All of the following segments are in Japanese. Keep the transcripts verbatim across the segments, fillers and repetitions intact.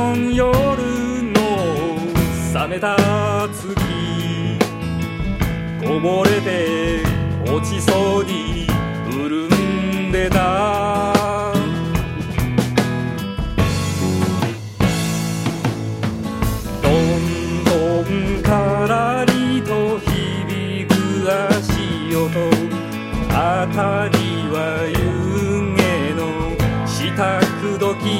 の夜の冷めた月、こぼれて落ちそうに潤んでた。どんどんからりと響く足音、あたりは湯気の支度時、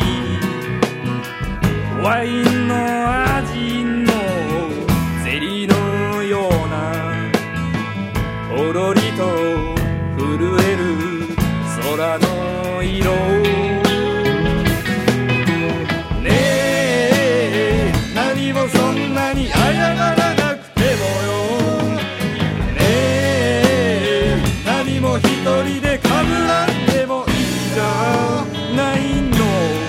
ワインの味のゼリーのような、ほろりと震える空の色。ねえ、何もそんなに謝らなくてもよ。ねえ、何も一人でかぶらんでもいいじゃないの。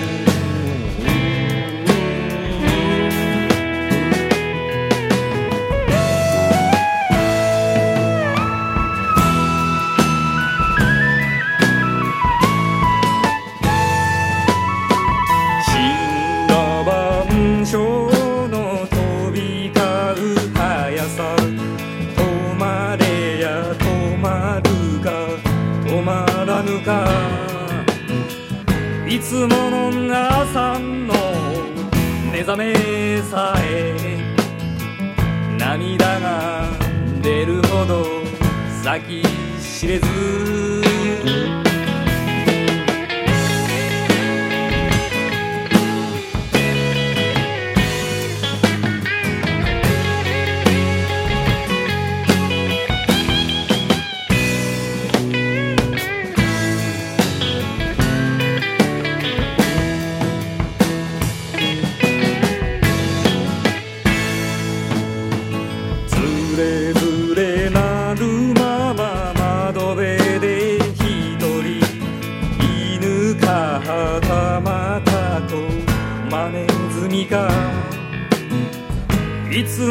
の飛び交う速さ、止まれや止まるか止まらぬか、いつもの朝の目覚めさえ涙が出るほど先知れず、ずれずれなるまま窓辺で一人、犬かはたまたとマネズミか、いつ